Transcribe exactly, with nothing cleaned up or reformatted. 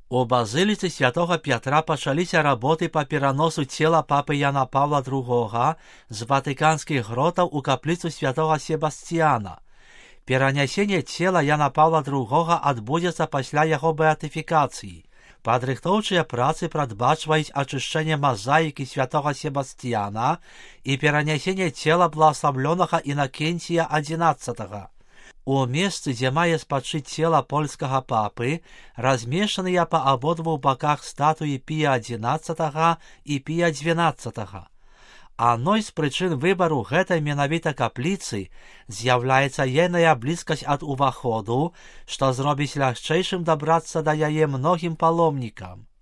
У базыліцы святого Пятра пачаліся работы па пераносу цела папы Яна Паўла другога з ватыканскіх гротаў у капліцу святого Себасціяна. Перанясенне цела Яна Паўла другога адбудзецца пасля яго беатыфікацыі. Падрыхтоўчыя працы прадбачваюць ачышчэнне мазаікі святого Себасціяна і перанясенне цела блаславлёнага Інакенція адзінаццатага. У месцы, дзе мае спачыць цела польскага папы, размешчаныя па абодвух баках статуі Пія адзінаццатага і Пія дванаццатага. Адной з прычын выбару гэтай менавіта капліцы з'яўляецца ейная блізкасць ад уваходу, што зробіць лягчэйшым дабрацца да яе многім паломнікам.